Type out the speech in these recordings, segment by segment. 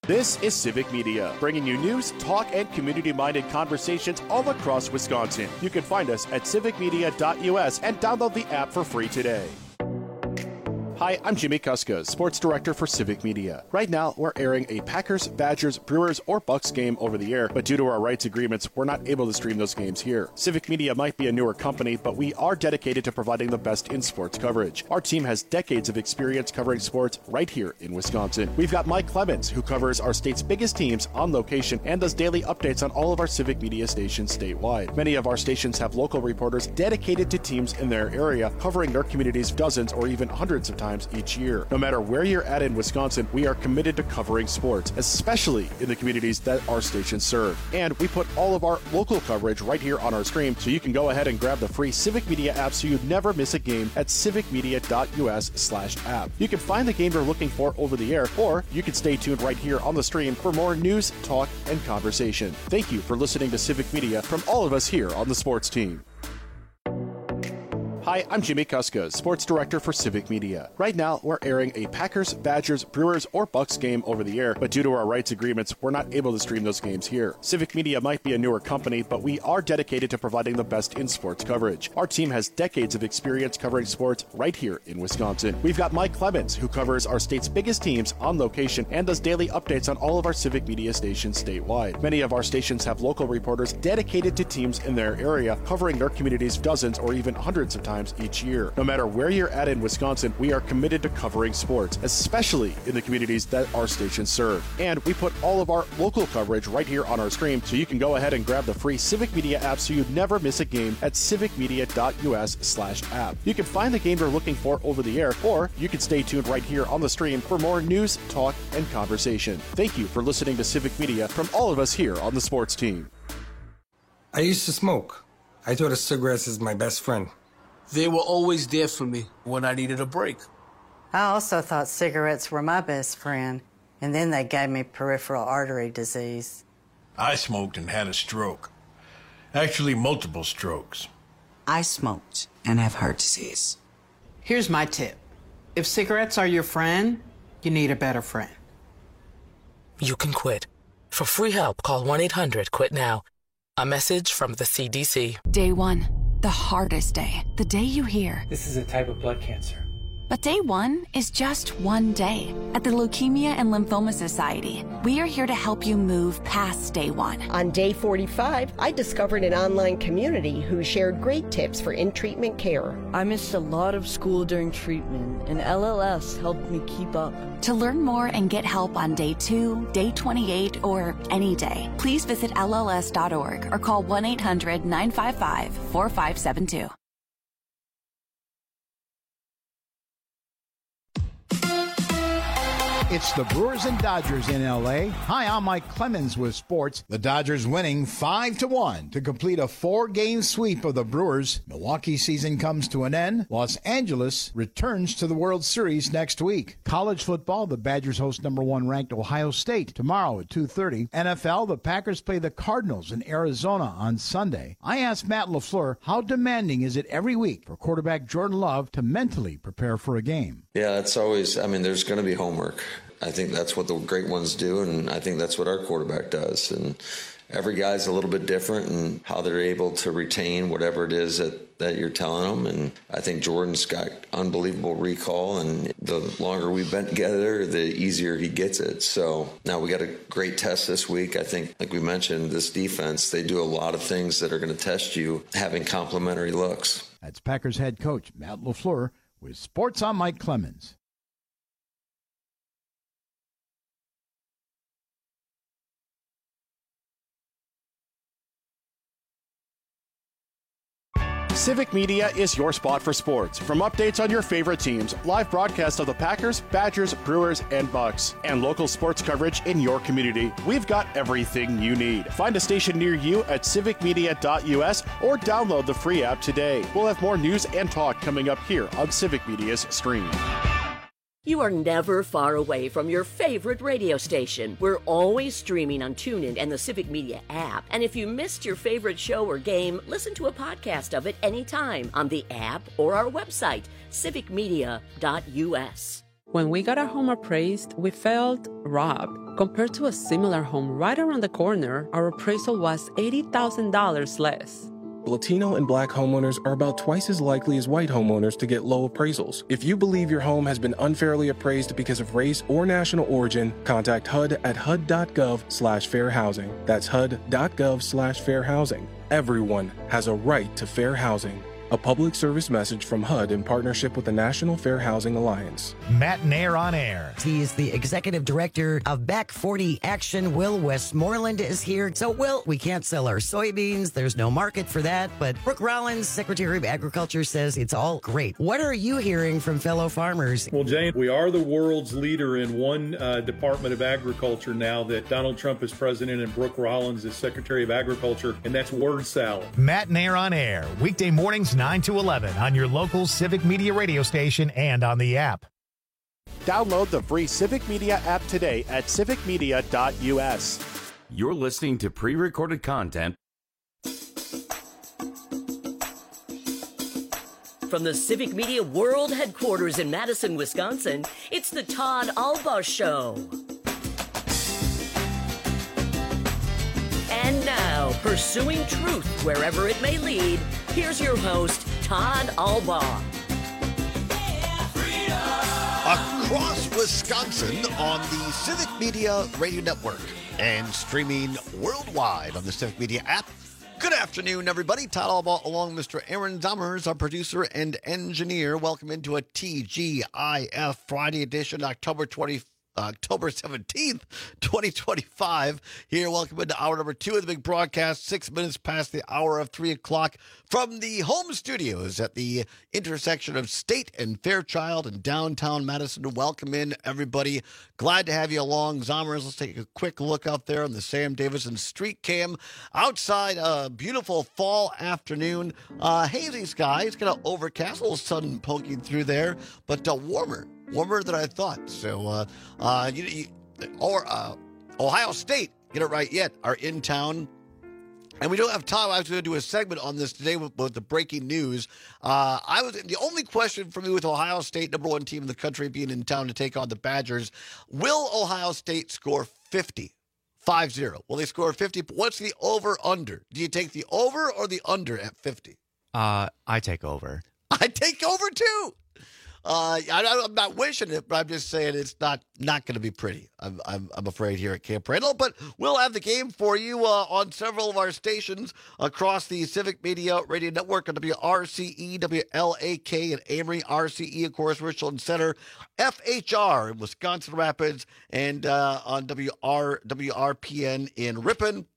This is Civic Media, bringing you news, talk, and community-minded conversations all across Wisconsin. You can find us at civicmedia.us and download the app for free today. Hi, I'm Jimmy Kuska, Sports Director for Civic Media. Right now, we're airing a Packers, Badgers, Brewers, or Bucks game over the air, but due to our rights agreements, we're not able to stream those games here. Civic Media might be a newer company, but we are dedicated to providing the best in sports coverage. Our team has decades of experience covering sports right here in Wisconsin. We've got Mike Clemens, who covers our state's biggest teams on location and does daily updates on all of our Civic Media stations statewide. Many of our stations have local reporters dedicated to teams in their area, covering their communities dozens or even hundreds of times each year. No matter where you're at in Wisconsin, we are committed to covering sports, especially in the communities that our stations serve. And we put all of our local coverage right here on our stream, so you can go ahead and grab the free Civic Media app so you never miss a game at civicmedia.us/app. You can find the game you're looking for over the air, or you can stay tuned right here on the stream for more news, talk, and conversation. Thank you for listening to Civic Media from all of us here on the sports team. Hi, I'm Jimmy Kuska, Sports Director for Civic Media. Right now, we're airing a Packers, Badgers, Brewers, or Bucks game over the air, but due to our rights agreements, we're not able to stream those games here. Civic Media might be a newer company, but we are dedicated to providing the best in sports coverage. Our team has decades of experience covering sports right here in Wisconsin. We've got Mike Clemens, who covers our state's biggest teams on location and does daily updates on all of our Civic Media stations statewide. Many of our stations have local reporters dedicated to teams in their area, covering their communities dozens or even hundreds of times each year. No matter where you're at in Wisconsin, we are committed to covering sports, especially in the communities that our stations serve. And we put all of our local coverage right here on our stream, so you can go ahead and grab the free Civic Media app so you never miss a game at civicmedia.us/app. You can find the game you're looking for over the air, or you can stay tuned right here on the stream for more news, talk, and conversation. Thank you for listening to Civic Media from all of us here on the sports team. I used to smoke. I thought of cigarettes as my best friend. They were always there for me when I needed a break. I also thought cigarettes were my best friend, and then they gave me peripheral artery disease. I smoked and had a stroke. Actually, multiple strokes. I smoked and have heart disease. Here's my tip. If cigarettes are your friend, you need a better friend. You can quit. For free help, call 1-800-QUIT-NOW. A message from the CDC. Day one. The hardest day, the day you hear, this is a type of blood cancer. But day one is just one day. At the Leukemia and Lymphoma Society, we are here to help you move past day one. On day 45, I discovered an online community who shared great tips for in-treatment care. I missed a lot of school during treatment, and LLS helped me keep up. To learn more and get help on day 2, day 28, or any day, please visit LLS.org or call 1-800-955-4572. It's the Brewers and Dodgers in L.A. Hi, I'm Mike Clemens with sports. The Dodgers winning 5-1 to complete a 4-game sweep of the Brewers. Milwaukee's season comes to an end. Los Angeles returns to the World Series next week. College football, the Badgers host number 1 ranked Ohio State tomorrow at 2:30. NFL, the Packers play the Cardinals in Arizona on Sunday. I asked Matt LaFleur, how demanding is it every week for quarterback Jordan Love to mentally prepare for a game? Yeah, it's always, there's going to be homework. I think that's what the great ones do, and I think that's what our quarterback does. And every guy's a little bit different in how they're able to retain whatever it is that you're telling them. And I think Jordan's got unbelievable recall, and the longer we've been together, the easier he gets it. So now we got a great test this week. I think, like we mentioned, this defense, they do a lot of things that are going to test you, having complementary looks. That's Packers head coach Matt LaFleur with Sports on Mike Clemens. Civic Media is your spot for sports. From updates on your favorite teams, live broadcasts of the Packers, Badgers, Brewers, and Bucks, and local sports coverage in your community, we've got everything you need. Find a station near you at civicmedia.us or download the free app today. We'll have more news and talk coming up here on Civic Media's stream. You are never far away from your favorite radio station. We're always streaming on TuneIn and the Civic Media app. And if you missed your favorite show or game, listen to a podcast of it anytime on the app or our website, civicmedia.us. When we got our home appraised, we felt robbed. Compared to a similar home right around the corner, our appraisal was $80,000 less. Latino and Black homeowners are about twice as likely as white homeowners to get low appraisals. If you believe your home has been unfairly appraised because of race or national origin, contact HUD at hud.gov/fair housing. That's hud.gov/fair housing. Everyone has a right to fair housing. A public service message from HUD in partnership with the National Fair Housing Alliance. Matt Nair on air. He is the executive director of Back 40 Action. Will Westmoreland is here. So, Will, we can't sell our soybeans. There's no market for that. But Brooke Rollins, Secretary of Agriculture, says it's all great. What are you hearing from fellow farmers? Well, Jane, we are the world's leader in one Department of Agriculture now that Donald Trump is president and Brooke Rollins is Secretary of Agriculture, and that's word salad. Matt Nair on air. Weekday mornings 9 to 11 on your local Civic Media radio station and on the app. Download the free Civic Media app today at civicmedia.us. You're listening to pre-recorded content from the Civic Media World Headquarters in Madison, Wisconsin. It's the Todd Alba Show. And now, pursuing truth wherever it may lead, here's your host, Todd Alba. Across Wisconsin on the Civic Media Radio Network and streaming worldwide on the Civic Media app. Good afternoon, everybody. Todd Alba along Mr. Aaron Zommers, our producer and engineer. Welcome into a TGIF Friday edition, October 17th, 2025. Here, welcome into hour number 2 of the big broadcast, 6 minutes past the hour of 3 o'clock from the home studios at the intersection of State and Fairchild in downtown Madison. Welcome in, everybody. Glad to have you along. Zommers, let's take a quick look out there on the Sam Davison Street Cam. Outside, a beautiful fall afternoon. Hazy skies, kind of overcast, a little sun poking through there, but warmer than I thought. So, Ohio State, get it right yet, are in town. And we don't have time. I was going to do a segment on this today with the breaking news. The only question for me with Ohio State, number 1 team in the country, being in town to take on the Badgers, will Ohio State score 50? 5-0. Will they score 50? What's the over-under? Do you take the over or the under at 50? I take over. I take over, too. I'm not wishing it, but I'm just saying it's not going to be pretty. I'm afraid here at Camp Randall, but we'll have the game for you on several of our stations across the Civic Media Radio Network on WRCE, WLAK, and Amory, RCE, of course, Richland Center, FHR in Wisconsin Rapids, and on WRPN in Ripon.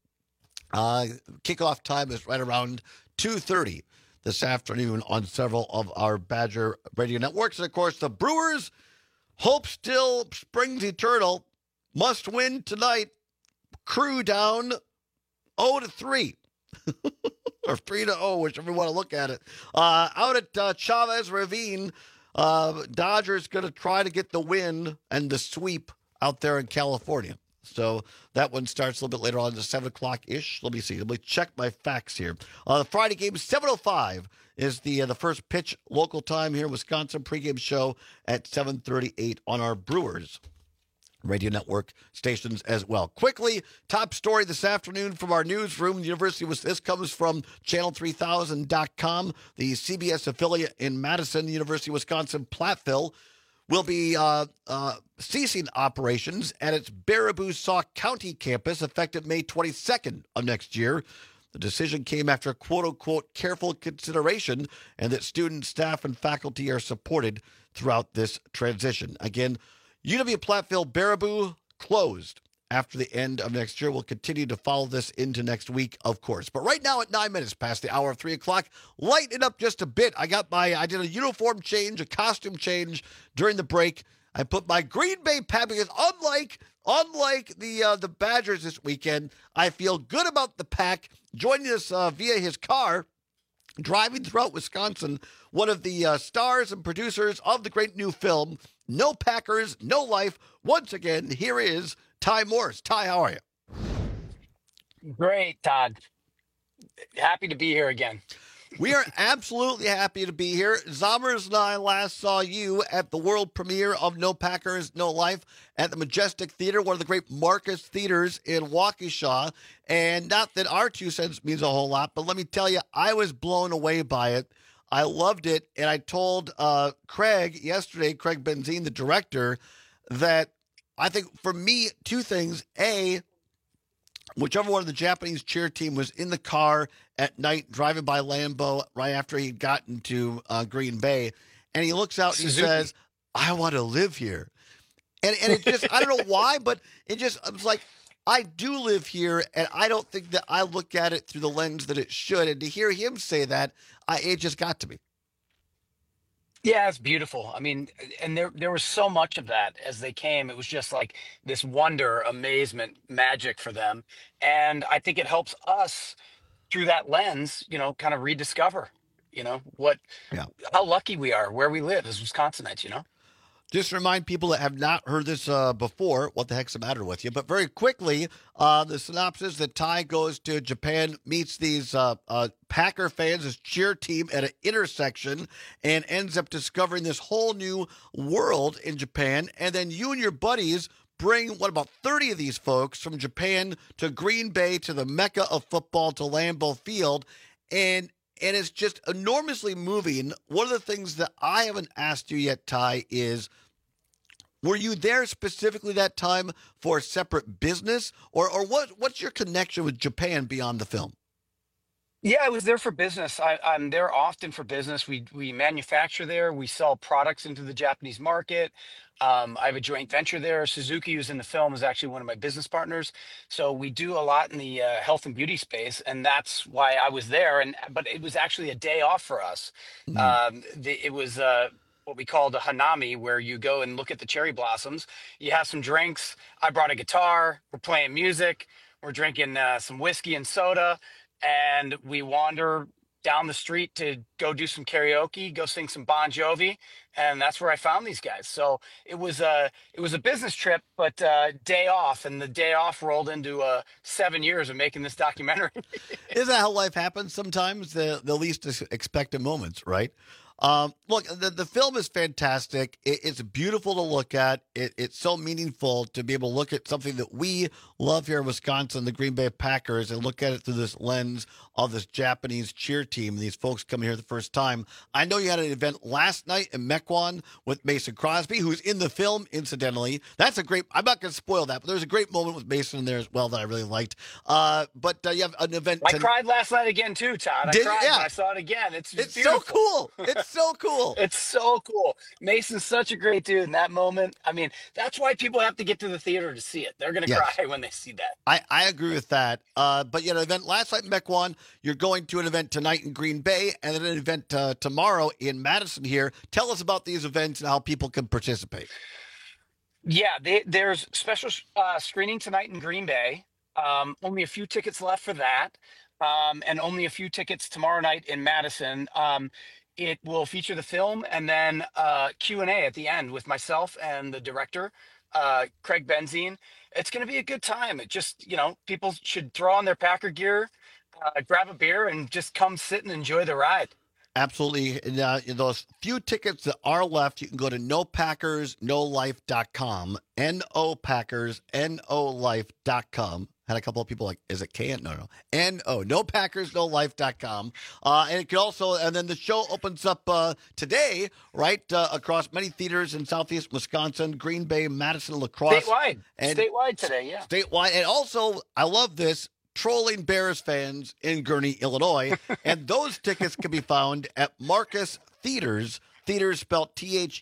Kickoff time is right around 2:30. This afternoon on several of our Badger radio networks. And, of course, the Brewers, hope still springs eternal, must win tonight. Crew down 0-3. Or 3-0, whichever you want to look at it. Out at Chavez Ravine, Dodgers going to try to get the win and the sweep out there in California. So that one starts a little bit later on, to 7 o'clock-ish. Let me see. Let me check my facts here. The Friday game, 7:05 is the first pitch local time here in Wisconsin. Pregame show at 7:38 on our Brewers Radio Network stations as well. Quickly, top story this afternoon from our newsroom. This comes from channel3000.com. The CBS affiliate in Madison, University of Wisconsin, Platteville, will be ceasing operations at its Baraboo-Sauk County campus effective May 22nd of next year. The decision came after quote-unquote careful consideration and that students, staff, and faculty are supported throughout this transition. Again, UW-Platteville Baraboo closed after the end of next year. We'll continue to follow this into next week, of course. But right now at 9 minutes past the hour of 3 o'clock, lighten it up just a bit. I did a uniform change, a costume change during the break. I put my Green Bay Pack because unlike the Badgers this weekend, I feel good about the Pack joining us via his car, driving throughout Wisconsin. One of the stars and producers of the great new film, No Packers, No Life. Once again, here is Ty Morris. Ty, how are you? Great, Todd. Happy to be here again. We are absolutely happy to be here. Zommers and I last saw you at the world premiere of No Packers, No Life at the Majestic Theater, one of the great Marcus theaters in Waukesha. And not that our 2 cents means a whole lot, but let me tell you, I was blown away by it. I loved it. And I told Craig yesterday, Craig Benzine, the director, that I think for me, 2 things. A, whichever one of the Japanese cheer team was in the car at night driving by Lambeau right after he'd gotten to Green Bay, and he looks out and he says, I want to live here. And it just, I don't know why, but it was like, I do live here, and I don't think that I look at it through the lens that it should. And to hear him say that, it just got to me. Yeah, it's beautiful. I mean, and there was so much of that as they came. It was just like this wonder, amazement, magic for them. And I think it helps us through that lens, kind of rediscover, how lucky we are where we live as Wisconsinites. Just to remind people that have not heard this before, what the heck's the matter with you? But very quickly, the synopsis that Ty goes to Japan, meets these Packer fans, this cheer team at an intersection, and ends up discovering this whole new world in Japan. And then you and your buddies bring, about 30 of these folks from Japan to Green Bay, to the Mecca of football, to Lambeau Field. And it's just enormously moving. One of the things that I haven't asked you yet, Ty, is were you there specifically that time for a separate business? Or what's your connection with Japan beyond the film? Yeah, I was there for business. I'm there often for business. We manufacture there. We sell products into the Japanese market. I have a joint venture there. Suzuki, who's in the film, is actually one of my business partners. So we do a lot in the health and beauty space, and that's why I was there. But it was actually a day off for us. It was what we called a hanami, where you go and look at the cherry blossoms. You have some drinks. I brought a guitar. We're playing music. We're drinking some whiskey and soda, and we wander down the street to go do some karaoke, go sing some Bon Jovi, and that's where I found these guys. So it was a business trip, but day off, and the day off rolled into 7 years of making this documentary. Isn't that how life happens sometimes? The least expected moments, right? Look, the film is fantastic. It's beautiful to look at. It's so meaningful to be able to look at something that we love here in Wisconsin, the Green Bay Packers, and look at it through this lens of this Japanese cheer team, these folks coming here the first time. I know you had an event last night in Mequon with Mason Crosby, who's in the film, incidentally. That's a great, I'm not going to spoil that, but there's a great moment with Mason in there as well that I really liked. But you have an event. I cried last night again, too, Todd. I cried when I saw it again. It's beautiful. So cool. It's so cool. It's so cool. Mason's such a great dude in that moment. I mean, that's why people have to get to the theater to see it. They're going to cry when they see that. I agree with that. But you had an event last night in Mequon. You're going to an event tonight in Green Bay, and then an event tomorrow in Madison here. Tell us about these events and how people can participate. Yeah, there's special screening tonight in Green Bay. Only a few tickets left for that, and only a few tickets tomorrow night in Madison. It will feature the film and then Q&A at the end with myself and the director, Craig Benzine. It's going to be a good time. It just, people should throw on their Packer gear, grab a beer, and just come sit and enjoy the ride. Absolutely. Those few tickets that are left, you can go to nopackersnolife.com, nopackersnolife.com. Had a couple of people like, is it K? No. nopackersnolife.com. And it can also, and then the show opens up today, right, across many theaters in Southeast Wisconsin, Green Bay, Madison, La Crosse. Statewide today, yeah. Statewide. And also, I love this, trolling Bears fans in Gurnee, Illinois. And those tickets can be found at Marcus Theaters. Theaters spelled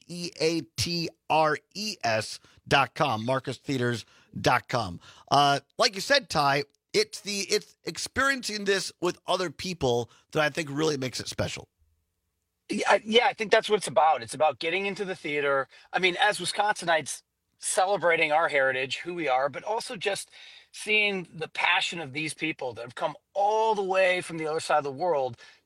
Theatres.com. MarcusTheaters.com. Like you said, Ty, it's experiencing this with other people that I think really makes it special. Yeah, I think that's what it's about. It's about getting into the theater. I mean, as Wisconsinites, celebrating our heritage, who we are, but also just seeing the passion of these people that have come all the way from the other side of the world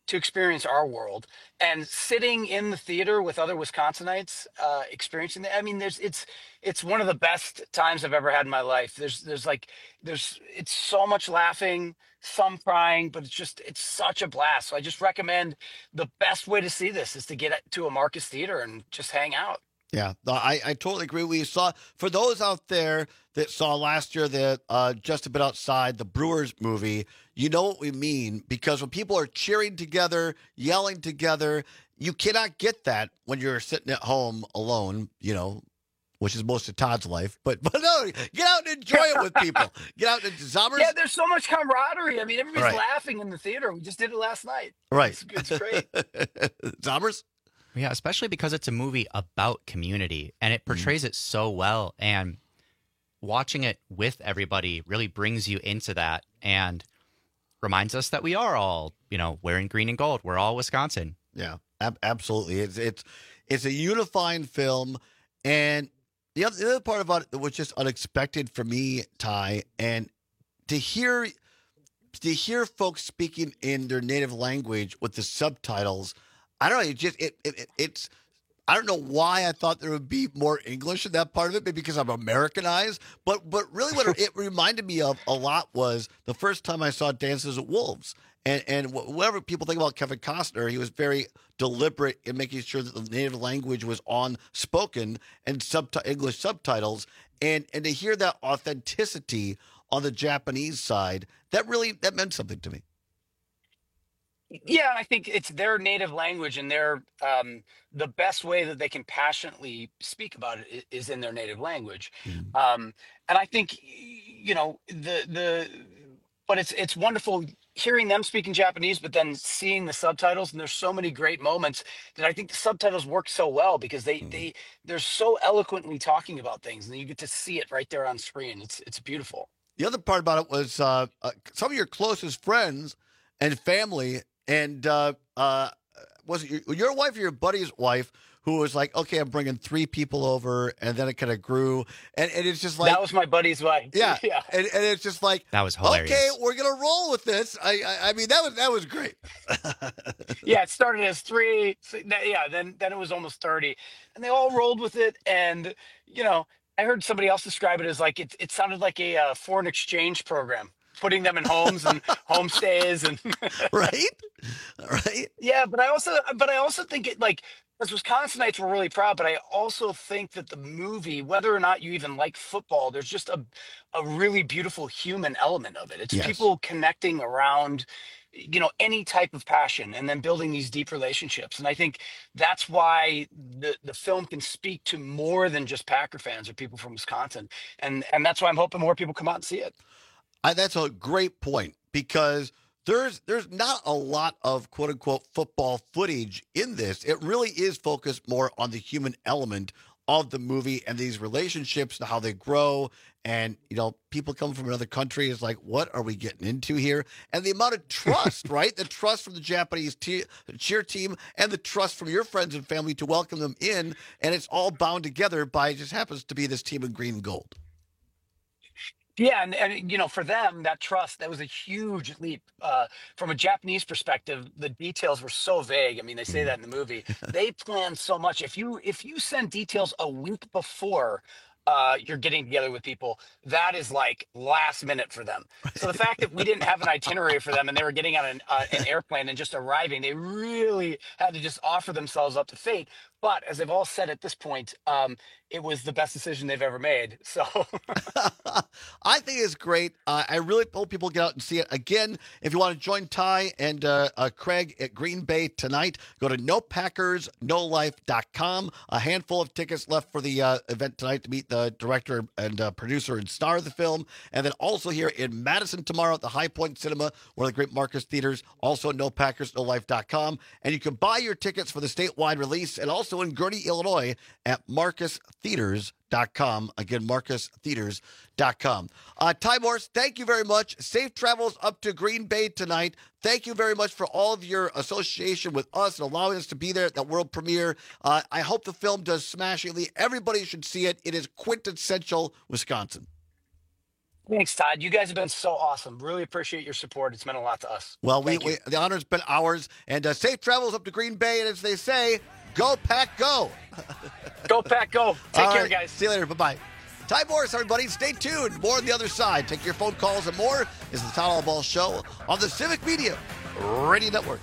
to experience our world, and sitting in the theater with other Wisconsinites, experiencing that. I mean, it's one of the best times I've ever had in my life. It's so much laughing, some crying, but it's such a blast. So I just recommend the best way to see this is to get to a Marcus Theater and just hang out. Yeah, I totally agree. We saw, for those out there that saw last year that Just a Bit Outside, the Brewers movie, you know what we mean, because when people are cheering together, yelling together, you cannot get that when you're sitting at home alone, which is most of Todd's life. But no, get out and enjoy it with people. Get out and Zombers. Yeah, there's so much camaraderie. I mean, everybody's Right. laughing in the theater. We just did it last night. Right. It's great. Zombers? Yeah, especially because it's a movie about community and it portrays it so well. And watching it with everybody really brings you into that and reminds us that we are all, wearing green and gold. We're all Wisconsin. Yeah, absolutely. It's a unifying film. And the other part about it that was just unexpected for me, Ty, and to hear folks speaking in their native language with the subtitles, I don't know. It's. I don't know why I thought there would be more English in that part of it, maybe because I'm Americanized. But really, what it reminded me of a lot was the first time I saw Dances with Wolves, and whatever people think about Kevin Costner, he was very deliberate in making sure that the native language was on spoken and English subtitles, and to hear that authenticity on the Japanese side, that meant something to me. Yeah, I think it's their native language, and the best way that they can passionately speak about it is in their native language. And I think but it's wonderful hearing them speaking Japanese, but then seeing the subtitles. And there's so many great moments that I think the subtitles work so well because they're so eloquently talking about things, and you get to see it right there on screen. It's beautiful. The other part about it was some of your closest friends and family. And was it your wife or your buddy's wife who was like, okay, I'm bringing 3 people over, and then it kind of grew. And it's just like... That was my buddy's wife. Yeah. Yeah. And it's just like... That was hilarious. Okay, we're going to roll with this. I mean, that was great. Yeah, it started as 3. Yeah, then it was almost 30. And they all rolled with it. And, I heard somebody else describe it as like, it sounded like a foreign exchange program. Putting them in homes and homestays and right. Yeah, but I also think it as Wisconsinites were really proud, but I also think that the movie, whether or not you even like football, there's just a really beautiful human element of it. It's people connecting around any type of passion and then building these deep relationships. And I think that's why the film can speak to more than just Packer fans or people from Wisconsin. And that's why I'm hoping more people come out and see it. That's a great point because there's not a lot of quote unquote football footage in this. It really is focused more on the human element of the movie and these relationships and how they grow. And, people come from another country is like, what are we getting into here? And the amount of trust, right? The trust from the Japanese cheer team and the trust from your friends and family to welcome them in. And it's all bound together by, it just happens to be this team in green and gold. Yeah, and for them, that trust, that was a huge leap. From a Japanese perspective, the details were so vague. I mean, they say that in the movie. They planned so much. If you send details a week before you're getting together with people, that is like last minute for them. So the fact that we didn't have an itinerary for them and they were getting on an airplane and just arriving, they really had to just offer themselves up to fate. But as they've all said at this point, it was the best decision they've ever made. So I think it's great. I really hope people get out and see it. Again, if you want to join Ty and Craig at Green Bay tonight, go to nopackersnolife.com. A handful of tickets left for the event tonight to meet the director and producer and star of the film. And then also here in Madison tomorrow at the High Point Cinema, one of the great Marcus Theaters, also nopackersnolife.com. And you can buy your tickets for the statewide release and also in Gurnee, Illinois at marcustheaters.com. Again, marcustheaters.com. Ty Morse, thank you very much. Safe travels up to Green Bay tonight. Thank you very much for all of your association with us and allowing us to be there at that world premiere. I hope the film does smashingly. Everybody should see it. It is quintessential Wisconsin. Thanks, Todd. You guys have been so awesome. Really appreciate your support. It's meant a lot to us. Well, Thank you. the honor's been ours, and safe travels up to Green Bay, and as they say, go Pack, go. Go Pack, go. Take All care, right, guys. See you later. Bye-bye. Ty Morris, everybody. Stay tuned. More on the other side. Take your phone calls and more is the Todd Ball Show on the Civic Media Radio Network.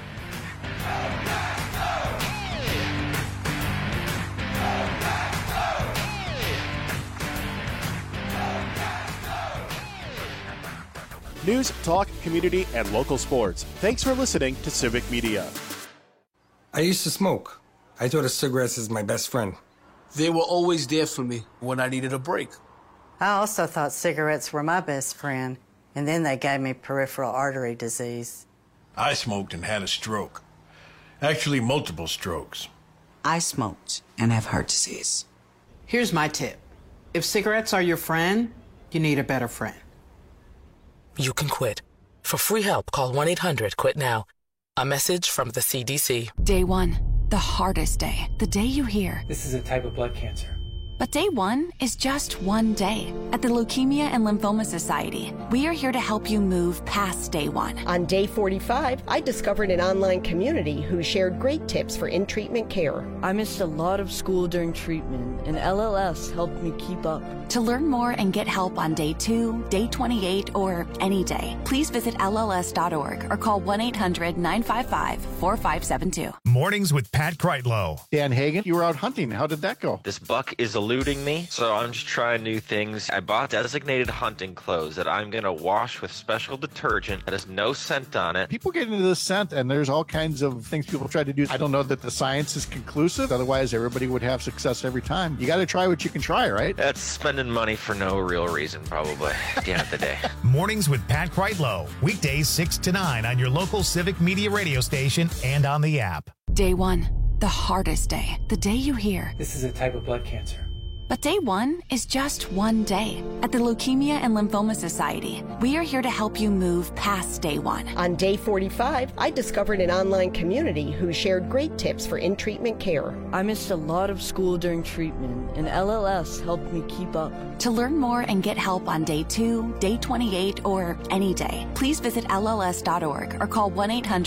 News, talk, community, and local sports. Thanks for listening to Civic Media. I used to smoke. I thought of cigarettes as my best friend. They were always there for me when I needed a break. I also thought cigarettes were my best friend, and then they gave me peripheral artery disease. I smoked and had a stroke. Actually, multiple strokes. I smoked and have heart disease. Here's my tip. If cigarettes are your friend, you need a better friend. You can quit. For free help, call 1-800-QUIT-NOW. A message from the CDC. Day one, the hardest day. The day you hear. This is a type of blood cancer. But day one is just one day. At the Leukemia and Lymphoma Society, we are here to help you move past day one. On day 45, I discovered an online community who shared great tips for in-treatment care. I missed a lot of school during treatment, and LLS helped me keep up. To learn more and get help on day 2, day 28, or any day, please visit LLS.org or call 1-800-955-4572. Mornings with Pat Kreitlow. Dan Hagan, you were out hunting. How did that go? This buck is eluding me, so I'm just trying new things. I bought designated hunting clothes that I'm going to wash with special detergent that has no scent on it. People get into this scent, and there's all kinds of things people try to do. I don't know that the science is conclusive. Otherwise, everybody would have success every time. You got to try what you can try, right? That's spending money for no real reason, probably, at the end of the day. Mornings with Pat Kreitlow. Weekdays 6 to 9 on your local Civic Media radio station and on the app. Day one, the hardest day. The day you hear. This is a type of blood cancer. But day one is just one day. At the Leukemia and Lymphoma Society, we are here to help you move past day one. On day 45, I discovered an online community who shared great tips for in-treatment care. I missed a lot of school during treatment, and LLS helped me keep up. To learn more and get help on day 2, day 28, or any day, please visit LLS.org or call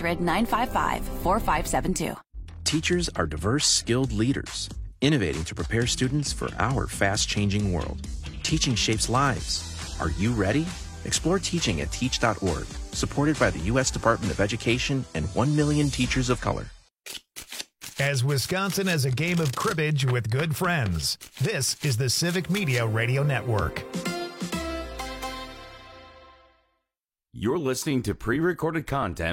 1-800-955-4572. Teachers are diverse, skilled leaders, innovating to prepare students for our fast-changing world. Teaching shapes lives. Are you ready? Explore teaching at teach.org, supported by the U.S. Department of Education and 1 million teachers of color. As Wisconsin has a game of cribbage with good friends, this is the Civic Media Radio Network. You're listening to pre-recorded content.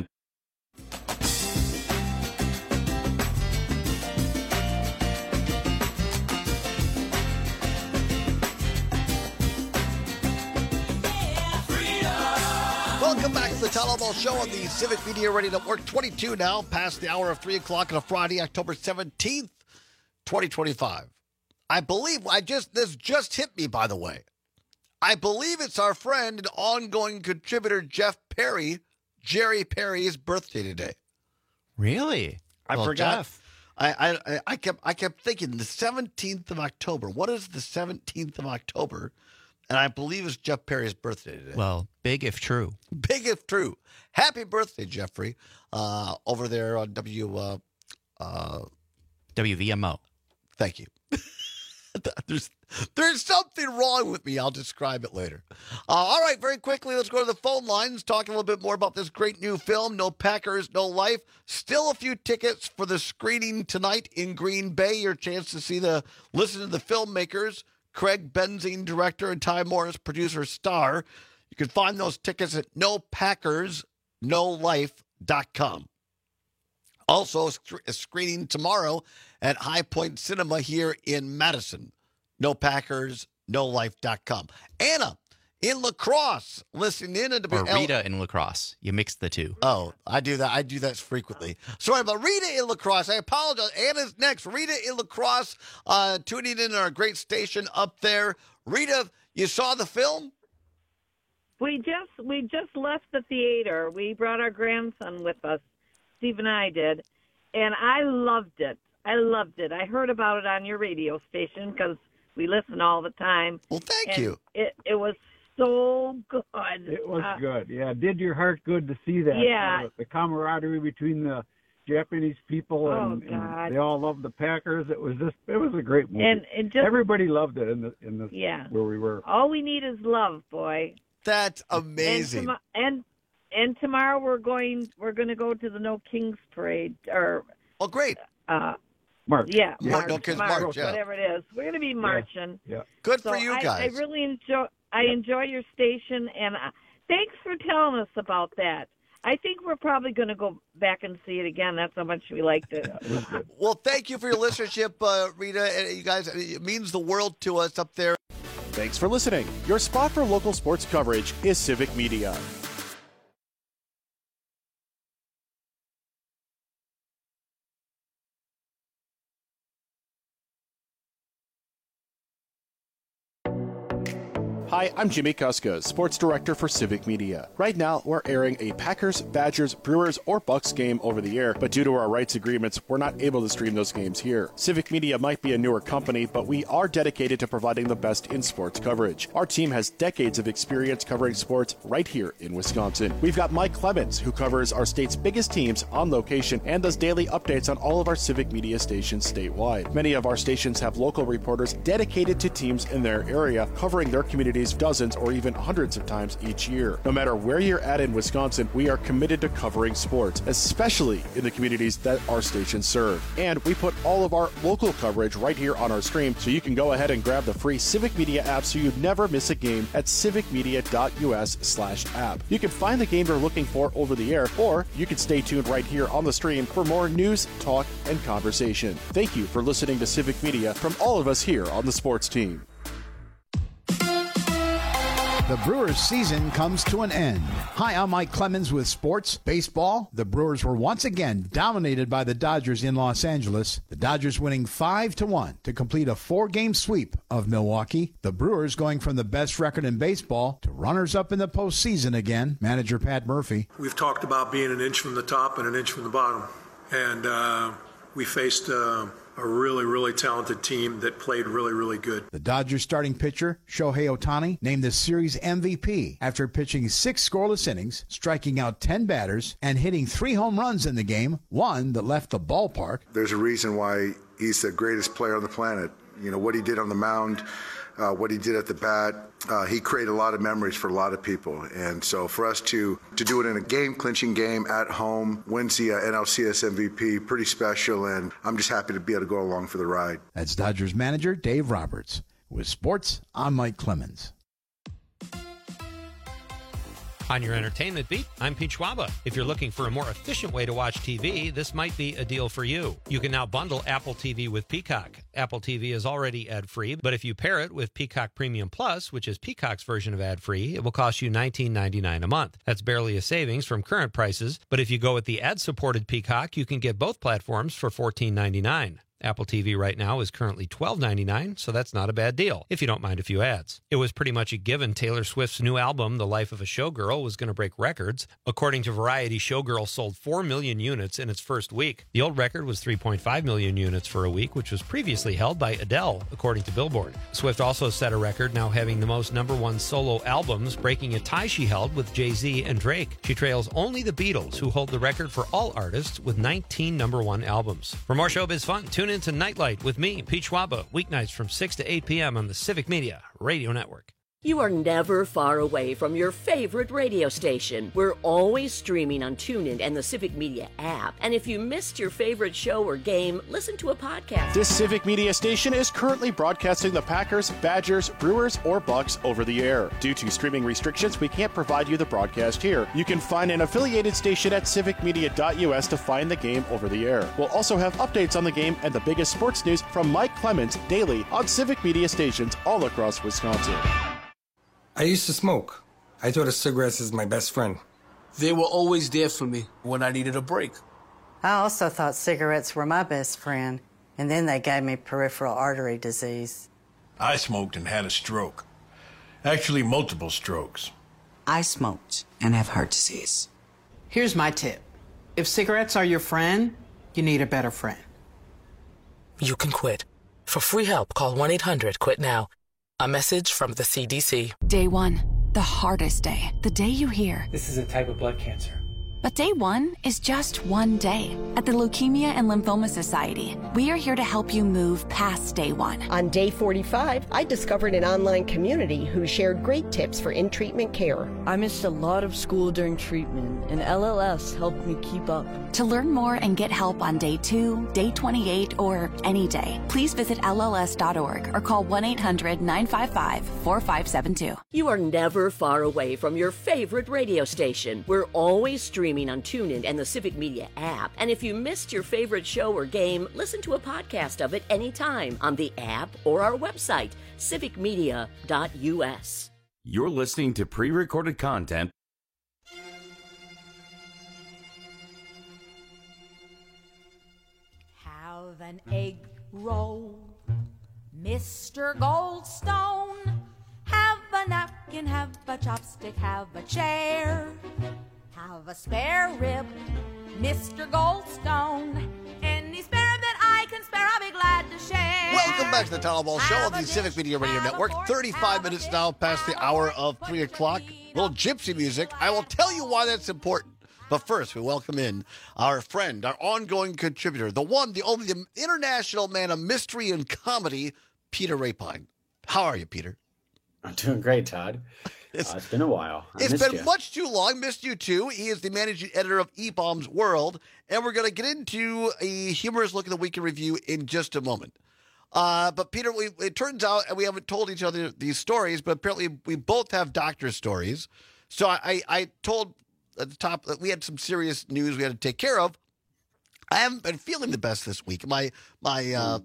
Welcome back to the Todd Ball Show on the Civic Media Radio Network. 22 now, past the hour of 3 o'clock on a Friday, October 17th, 2025. I believe, this just hit me, by the way. I believe it's our friend and ongoing contributor, Jeff Perry, Jerry Perry's birthday today. Really? I forgot. Jeff. I kept thinking the 17th of October. What is the 17th of October? And I believe it's Jeff Perry's birthday today. Well, big if true. Big if true. Happy birthday, Jeffrey, over there on WVMO. Thank you. There's something wrong with me. I'll describe it later. All right, very quickly, let's go to the phone lines, talking a little bit more about this great new film, No Packers, No Life. Still a few tickets for the screening tonight in Green Bay. Your chance to listen to the filmmakers, Craig Benzine, director, and Ty Morris, producer, star. You can find those tickets at nopackersnolife.com. Also, a screening tomorrow at High Point Cinema here in Madison. nopackersnolife.com. Anna in La Crosse, listening in. Or Rita in La Crosse. You mixed the two. Oh, I do that. I do that frequently. Sorry about Rita in La Crosse. I apologize. Anna's next. Rita in La Crosse, tuning in our great station up there. Rita, you saw the film? We just left the theater. We brought our grandson with us. Steve and I did, and I loved it. I heard about it on your radio station because we listen all the time. Well, thank you. It was so good. It was good. Yeah, it did your heart good to see that. Yeah. The camaraderie between the Japanese people and they all loved the Packers. It was a great movie. And just everybody loved it in the where we were. All we need is love, boy. That's amazing. And tomorrow we're going to go to the No Kings parade great. March. Yeah, March, whatever it is. We're going to be marching. Yeah. Good for you guys. I really enjoy your station, and thanks for telling us about that. I think we're probably going to go back and see it again. That's how much we liked it. Well, thank you for your listenership, Rita. And you guys, it means the world to us up there. Thanks for listening. Your spot for local sports coverage is Civic Media. Hi, I'm Jimmy Kuska, Sports Director for Civic Media. Right now, we're airing a Packers, Badgers, Brewers, or Bucks game over the air, but due to our rights agreements, we're not able to stream those games here. Civic Media might be a newer company, but we are dedicated to providing the best in sports coverage. Our team has decades of experience covering sports right here in Wisconsin. We've got Mike Clemens, who covers our state's biggest teams on location and does daily updates on all of our Civic Media stations statewide. Many of our stations have local reporters dedicated to teams in their area, covering their communities dozens or even hundreds of times each year. No matter where you're at in Wisconsin, we are committed to covering sports, especially in the communities that our stations serve. And we put all of our local coverage right here on our stream, so you can go ahead and grab the free Civic Media app so you never miss a game at civicmedia.us/app. You can find the game you're looking for over the air, or you can stay tuned right here on the stream for more news, talk, and conversation. Thank you for listening to Civic Media from all of us here on the sports team. The Brewers season comes to an end. Hi, I'm Mike Clemens with Sports Baseball. The Brewers were once again dominated by the Dodgers in Los Angeles. The Dodgers winning 5-1 to complete a 4-game sweep of Milwaukee. The Brewers going from the best record in baseball to runners-up in the postseason again. Manager Pat Murphy. We've talked about being an inch from the top and an inch from the bottom. And we faced a really, really talented team that played really, really good. The Dodgers starting pitcher, Shohei Ohtani, named the series MVP after pitching 6 scoreless innings, striking out 10 batters, and hitting 3 home runs in the game, one that left the ballpark. There's a reason why he's the greatest player on the planet. You know, what he did on the mound, what he did at the bat, he created a lot of memories for a lot of people. And so for us to do it in a game-clinching game at home, wins the NLCS MVP, pretty special, and I'm just happy to be able to go along for the ride. That's Dodgers manager Dave Roberts. With sports, I'm Mike Clemens. On your entertainment beat, I'm Pete Schwaba. If you're looking for a more efficient way to watch TV, this might be a deal for you. You can now bundle Apple TV with Peacock. Apple TV is already ad-free, but if you pair it with Peacock Premium Plus, which is Peacock's version of ad-free, it will cost you $19.99 a month. That's barely a savings from current prices, but if you go with the ad-supported Peacock, you can get both platforms for $14.99. Apple TV right now is currently $12.99, so that's not a bad deal, if you don't mind a few ads. It was pretty much a given Taylor Swift's new album, The Life of a Showgirl, was going to break records. According to Variety, Showgirl sold 4 million units in its first week. The old record was 3.5 million units for a week, which was previously held by Adele, according to Billboard. Swift also set a record, now having the most #1 solo albums, breaking a tie she held with Jay-Z and Drake. She trails only the Beatles, who hold the record for all artists with 19 #1 albums. For more showbiz fun, tune in to Nightlight with me, Pete Schwaba, weeknights from 6 to 8 p.m. on the Civic Media Radio Network. You are never far away from your favorite radio station. We're always streaming on TuneIn and the Civic Media app. And if you missed your favorite show or game, listen to a podcast. This Civic Media station is currently broadcasting the Packers, Badgers, Brewers, or Bucks over the air. Due to streaming restrictions, we can't provide you the broadcast here. You can find an affiliated station at civicmedia.us to find the game over the air. We'll also have updates on the game and the biggest sports news from Mike Clemens daily on Civic Media stations all across Wisconsin. I used to smoke. I thought of cigarettes as my best friend. They were always there for me when I needed a break. I also thought cigarettes were my best friend, and then they gave me peripheral artery disease. I smoked and had a stroke. Actually, multiple strokes. I smoked and have heart disease. Here's my tip. If cigarettes are your friend, you need a better friend. You can quit. For free help, call 1-800-QUIT-NOW. A message from the CDC. Day 1. The hardest day, the day you hear, "This is a type of blood cancer." But day one is just one day. At the Leukemia and Lymphoma Society, we are here to help you move past day one. On day 45, I discovered an online community who shared great tips for in-treatment care. I missed a lot of school during treatment, and LLS helped me keep up. To learn more and get help on day 2, day 28, or any day, please visit LLS.org or call 1-800-955-4572. You are never far away from your favorite radio station. We're always streaming on TuneIn and the Civic Media app. And if you missed your favorite show or game, listen to a podcast of it anytime on the app or our website, civicmedia.us. You're listening to pre-recorded content. Have an egg roll, Mr. Goldstone. Have a napkin, have a chopstick, have a chair. Have a spare rib, Mr. Goldstone. Any spare rib that I can spare, I'll be glad to share. Welcome back to the Town Ball Show on the Civic Media Radio Network. 35 minutes now past the hour of 3 o'clock. Little gypsy music. I will tell you why that's important. But first, we welcome in our friend, our ongoing contributor, the one, the only, the international man of mystery and comedy, Peter Rapine. How are you, Peter? I'm doing great, Todd. It's been a while. It's been much too long. Missed you too. He is the managing editor of E-Bombs World, and we're going to get into a humorous look at the week in review in just a moment. But Peter, it turns out, and we haven't told each other these stories, but apparently we both have doctor stories. So I told at the top that we had some serious news we had to take care of. I haven't been feeling the best this week. My what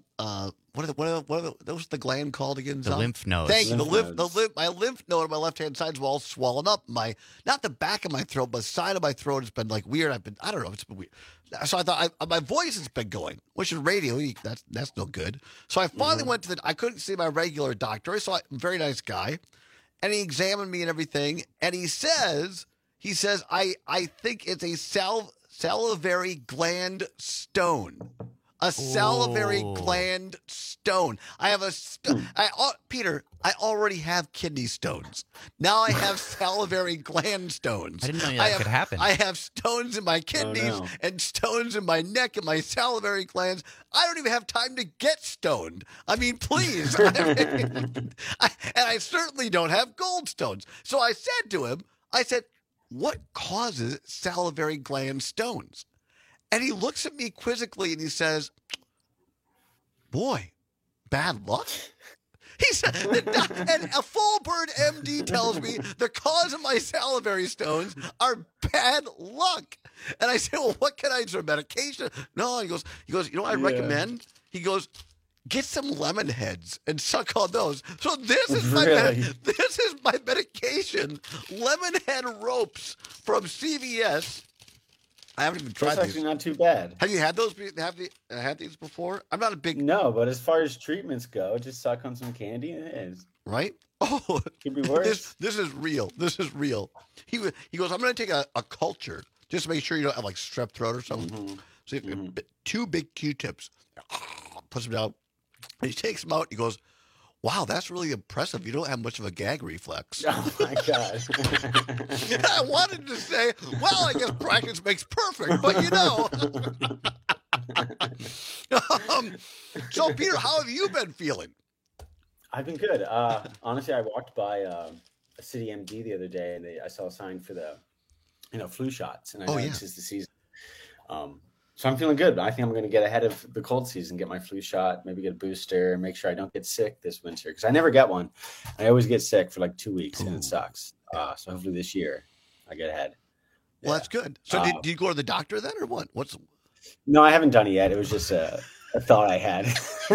are those the gland called again? The lymph nodes. Thank you. My lymph node on my left hand side is all swollen up. Not the back of my throat, but the side of my throat has been like weird. I don't know. It's been weird. So I thought my voice has been going, which is radio. That's no good. So I finally went to I couldn't see my regular doctor. I saw a very nice guy, and he examined me and everything. And he says, I think it's a salivary gland stone. A salivary gland stone. I have Peter, I already have kidney stones. Now I have salivary gland stones. I didn't know that could happen. I have stones in my kidneys and stones in my neck and my salivary glands. I don't even have time to get stoned. I mean, please. And I certainly don't have goldstones. So I said to him, what causes salivary gland stones? And he looks at me quizzically and he says, boy, bad luck? He said, and a full bird MD tells me the cause of my salivary stones are bad luck. And I said, well, what can I do? Medication? No, he goes, you know what I recommend? He goes, get some lemon heads and suck on those. So this is my medication, lemon head ropes from CVS. I haven't even tried these. That's actually not too bad. Have you had those? Had these before? I'm not a big... No, but as far as treatments go, just suck on some candy and it is. Right? Oh, could be worse. This is real. This is real. He goes, I'm going to take a culture just to make sure you don't have like strep throat or something. So you have 2 big Q-tips. Puts them down. And he takes them out. And he goes, wow, that's really impressive. You don't have much of a gag reflex. Oh, my God. I wanted to say, well, I guess practice makes perfect, but you know. So, Peter, how have you been feeling? I've been good. Honestly, I walked by a City MD the other day, and I saw a sign for the flu shots, and I know this is the season. So I'm feeling good. I think I'm going to get ahead of the cold season, get my flu shot, maybe get a booster, make sure I don't get sick this winter because I never get one. I always get sick for like 2 weeks and it sucks. So hopefully this year I get ahead. Well, that's good. So did you go to the doctor then or what? No, I haven't done it yet. It was just a thought I had.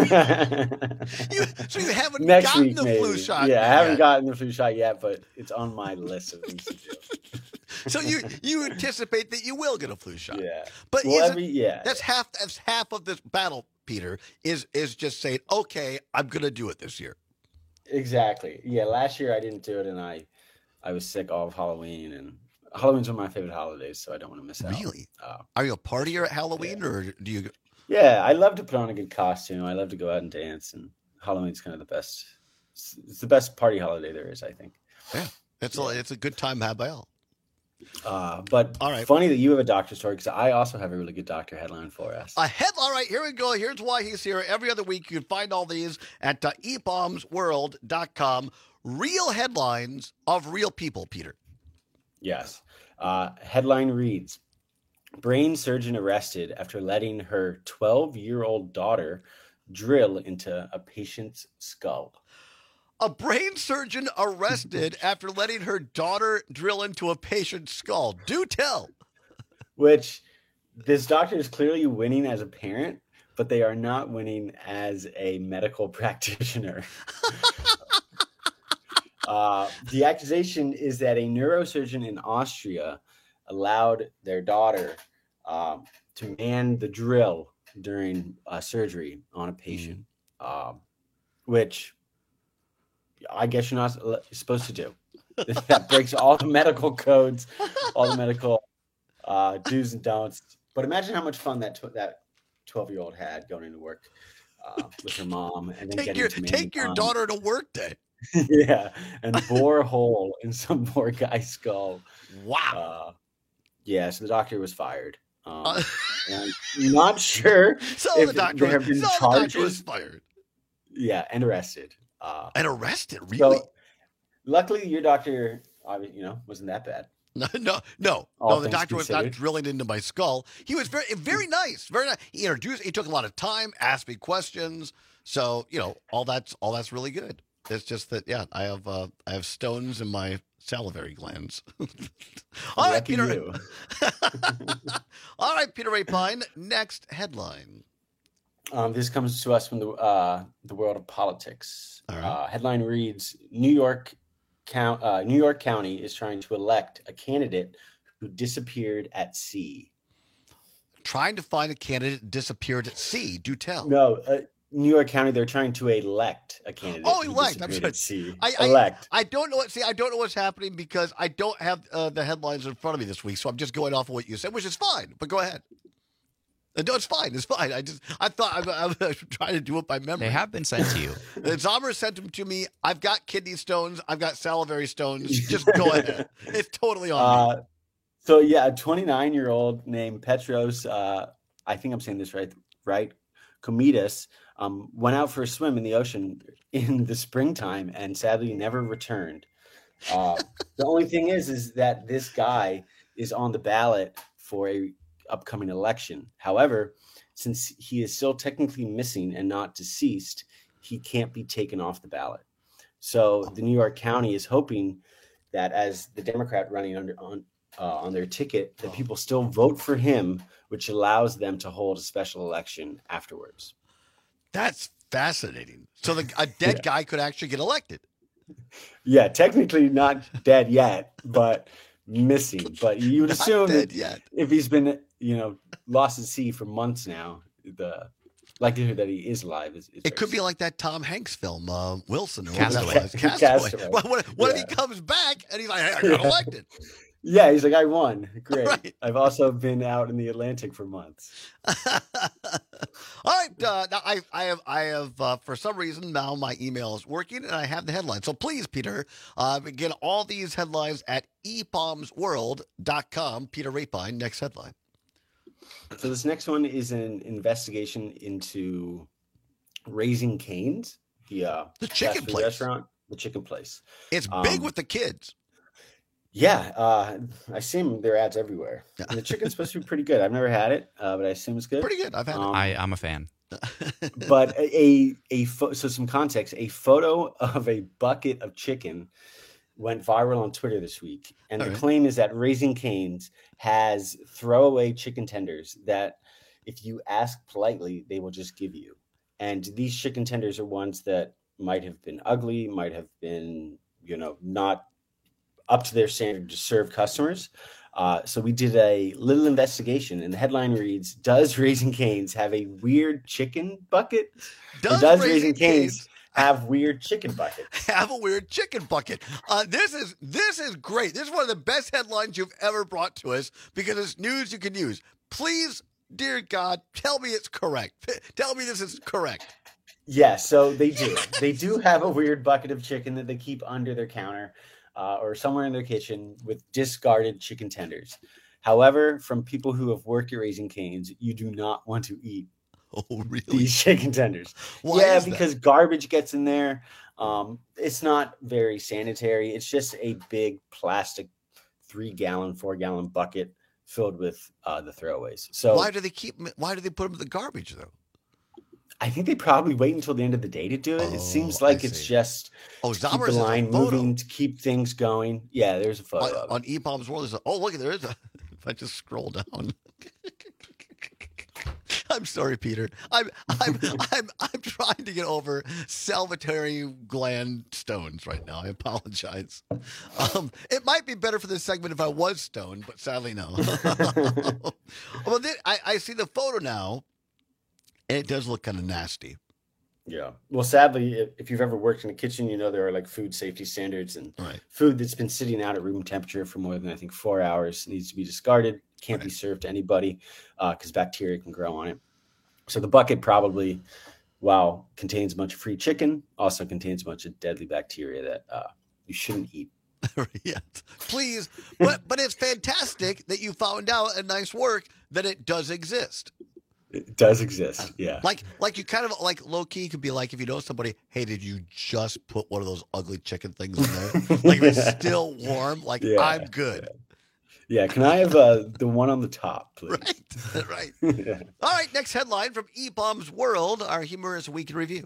So you haven't gotten the flu shot? Yeah, I haven't gotten the flu shot yet, but it's on my list of things to do. So you anticipate that you will get a flu shot? Yeah, but that's half of this battle, Peter. Is just saying, okay, I'm going to do it this year. Exactly. Yeah, last year I didn't do it, and I was sick all of Halloween, and Halloween's one of my favorite holidays, so I don't want to miss out. Really? Are you a partier at Halloween, or do you? Yeah, I love to put on a good costume. I love to go out and dance, and Halloween's kind of the best. It's the best party holiday there is, I think. Yeah. It's a good time had by all. But all right. Funny that you have a doctor story because I also have a really good doctor headline for us. A headline, all right, here we go. Here's why he's here. Every other week, you can find all these at ebombsworld.com. Real headlines of real people, Peter. Yes. Headline reads, brain surgeon arrested after letting her 12-year-old daughter drill into a patient's skull. A brain surgeon arrested after letting her daughter drill into a patient's skull. Do tell. Which this doctor is clearly winning as a parent, but they are not winning as a medical practitioner. The accusation is that a neurosurgeon in Austria allowed their daughter to man the drill during surgery on a patient, which I guess you're not supposed to do. That breaks all the medical codes, all the medical do's and don'ts. But imagine how much fun that 12-year-old had going into work with her mom, and then take your daughter to work day. Yeah, and bore a hole in some poor guy's skull. Wow. Yeah, so the doctor was fired. And I'm not sure if there have been charges. The doctor was fired. Yeah, and arrested. And arrested, really? So, luckily, your doctor, wasn't that bad. No. The doctor was not drilling into my skull. He was very nice. Very nice. He introduced. He took a lot of time, asked me questions. So all that's really good. It's just that I have stones in my salivary glands. All right, Peter. All right, Peter Ray Pine. Next headline. This comes to us from the world of politics. Headline reads: New York County is trying to elect a candidate who disappeared at sea. Trying to find a candidate disappeared at sea. Do tell. No, New York County. They're trying to elect a candidate. Oh, elect. I'm sorry. At sea. Elect. I don't know I don't know what's happening because I don't have the headlines in front of me this week, so I'm just going off of what you said, which is fine. But go ahead. No, it's fine. It's fine. I thought I was trying to do it by memory. They have been sent to you. Zomer sent them to me. I've got kidney stones. I've got salivary stones. Just go ahead. It's totally on me. So yeah, a 29-year-old named Petros, I think I'm saying this right? Komitas, went out for a swim in the ocean in the springtime and sadly never returned. The only thing is that this guy is on the ballot for a upcoming election. However, since he is still technically missing and not deceased, he can't be taken off the ballot. So the New York County is hoping that as the Democrat running on their ticket, that people still vote for him, which allows them to hold a special election afterwards. That's fascinating. So a dead guy could actually get elected. Yeah, technically not dead yet, but missing. But you would assume that if he's been lost at sea for months now, the likelihood that he is alive is it could be like that Tom Hanks film, Wilson. Or Castaway. Castaway. What if he comes back and he's like, hey, I got elected? Yeah, he's like, I won. Great. Right. I've also been out in the Atlantic for months. All right. Now I have for some reason now my email is working and I have the headline. So please, Peter, get all these headlines at ebombsworld.com. Peter Rapine, next headline. So this next one is an investigation into Raising Cane's, the chicken place restaurant, the chicken place. It's big with the kids. Yeah, I assume there are ads everywhere. And the chicken's supposed to be pretty good. I've never had it, but I assume it's good. Pretty good. I've had it. I'm a fan. But so some context: a photo of a bucket of chicken went viral on Twitter this week, and the claim is that Raising Cane's has throwaway chicken tenders that, if you ask politely, they will just give you. And these chicken tenders are ones that might have been ugly, might have been, not up to their standard to serve customers. So we did a little investigation, and the headline reads: does Raising Cane's have a weird chicken bucket? Does Raising Cane's have weird chicken buckets? Have a weird chicken bucket. This is great. This is one of the best headlines you've ever brought to us because it's news you can use. Please, dear God, tell me it's correct. Tell me this is correct. Yeah, so they do. They do have a weird bucket of chicken that they keep under their counter. or somewhere in their kitchen with discarded chicken tenders. However, from people who have worked at Raising Cane's, you do not want to eat these chicken tenders. Why because garbage gets in there. It's not very sanitary. It's just a big plastic 3-gallon, 4-gallon bucket filled with the throwaways. So why do they put them in the garbage though? I think they probably wait until the end of the day to do it. It seems like it's just to keep the line moving, to keep things going. Yeah, there's a photo on E-Bombs World. Look, there is a. If I just scroll down. I'm sorry, Peter. I'm trying to get over salivary gland stones right now. I apologize. It might be better for this segment if I was stoned, but sadly no. Well, then I see the photo now, and it does look kind of nasty. Yeah. Well, sadly, if you've ever worked in a kitchen, you know there are like food safety standards, and food that's been sitting out at room temperature for more than, I think, 4 hours needs to be discarded. Can't be served to anybody because bacteria can grow on it. So the bucket probably, while contains a bunch of free chicken, also contains a bunch of deadly bacteria that you shouldn't eat. Yes, please. But it's fantastic that you found out, and nice work, that it does exist. It does exist, yeah. Like you kind of like low key could be like if you know somebody, hey, did you just put one of those ugly chicken things in there? Like if it's still warm, like I'm good. Yeah, can I have the one on the top, please? Right. Yeah. All right, next headline from E-Bombs World, our humorous week in review.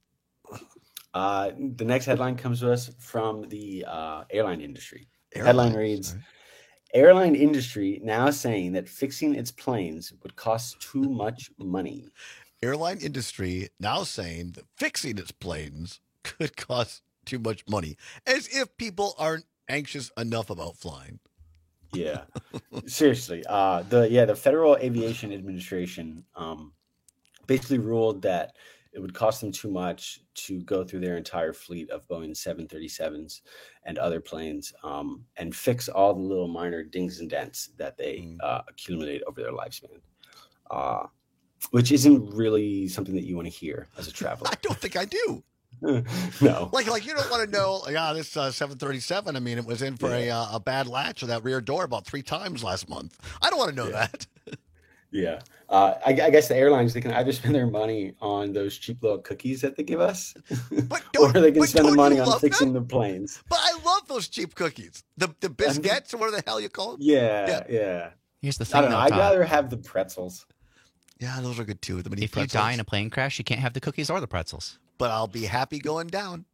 The next headline comes to us from the airline industry. Headline reads, airline industry now saying that fixing its planes would cost too much money. Airline industry now saying that fixing its planes could cost too much money, as if people aren't anxious enough about flying. Yeah, seriously. The Federal Aviation Administration basically ruled that it would cost them too much to go through their entire fleet of Boeing 737s and other planes and fix all the little minor dings and dents that they accumulate over their lifespan, which isn't really something that you want to hear as a traveler. I don't think I do. No. Like you don't want to know, this 737, I mean, it was in for a bad latch of that rear door about 3 times last month. I don't want to know that. Yeah. I guess the airlines, they can either spend their money on those cheap little cookies that they give us, or they can spend the money on fixing the planes. But I love those cheap cookies. The biscuits, or whatever the hell you call them. Yeah. Here's the thing, I don't know. I'd rather have the pretzels. Yeah, those are good too. If you die in a plane crash, you can't have the cookies or the pretzels. But I'll be happy going down.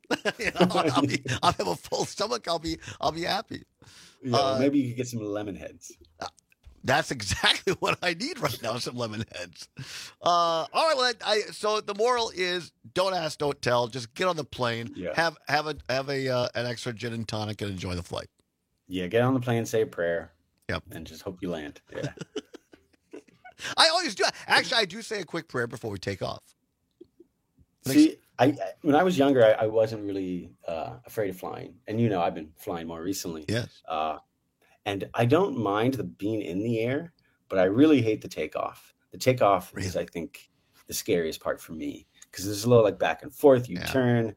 I'll have a full stomach. I'll be happy. Yeah, maybe you could get some lemon heads. That's exactly what I need right now, some lemon heads. All right, well, so the moral is don't ask, don't tell. Just get on the plane, have an extra gin and tonic, and enjoy the flight. Yeah, get on the plane, say a prayer. Yep. And just hope you land. Yeah. I always do. Actually, I do say a quick prayer before we take off. See, when I was younger, I wasn't really afraid of flying. And, I've been flying more recently. Yes. And I don't mind the being in the air, but I really hate the takeoff. The takeoff is, I think, the scariest part for me because there's a little back and forth. You turn.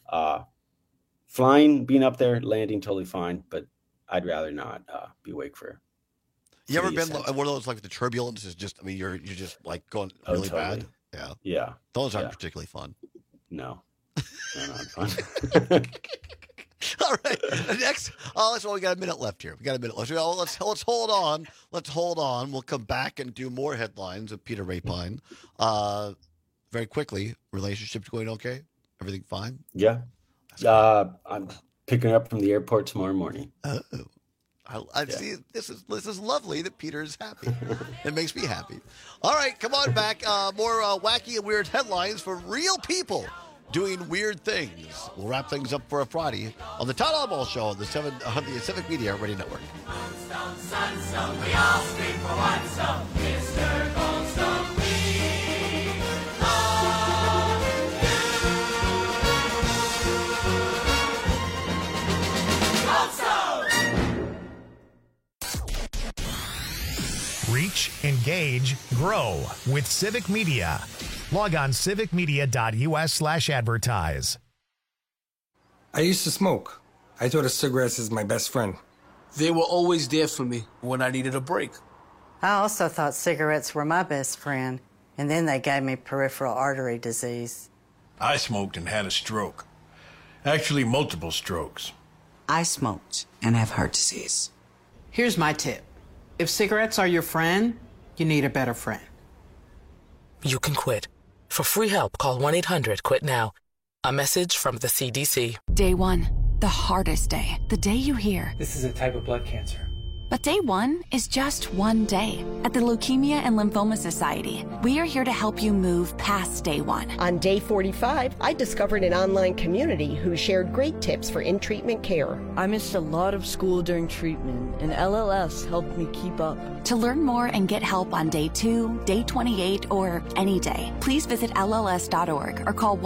Flying, being up there, landing, totally fine. But I'd rather not be awake for. You ever been one of those the turbulence is just? I mean, you're just going really bad. Yeah. Yeah. Those aren't particularly fun. No. They're not fun. All right. Next, we got a minute left here. We got a minute left. Let's hold on. Let's hold on. We'll come back and do more headlines with Peter Rapine. Very quickly, relationships going okay? Everything fine? Yeah. I'm picking up from the airport tomorrow morning. Oh. I see. This is lovely that Peter is happy. It makes me happy. All right, come on back. More wacky and weird headlines for real people doing weird things. We'll wrap things up for a Friday on the Todd Oswald Show on the Civic Media Radio Network. Moonstone, sunstone, we all scream for one stone. Mr. Goldstone, we Reach, engage, grow with Civic Media. Log on civicmedia.us/advertise. I used to smoke. I thought of cigarettes as my best friend. They were always there for me when I needed a break. I also thought cigarettes were my best friend, and then they gave me peripheral artery disease. I smoked and had a stroke. Actually, multiple strokes. I smoked and have heart disease. Here's my tip. If cigarettes are your friend, you need a better friend. You can quit. For free help, call 1-800-QUIT NOW. A message from the CDC. Day 1, the hardest day. The day you hear, This is a type of blood cancer. But day 1 is just one day. At the Leukemia and Lymphoma Society, we are here to help you move past day 1. On day 45, I discovered an online community who shared great tips for in-treatment care. I missed a lot of school during treatment, and LLS helped me keep up. To learn more and get help on day 2, day 28, or any day, please visit LLS.org or call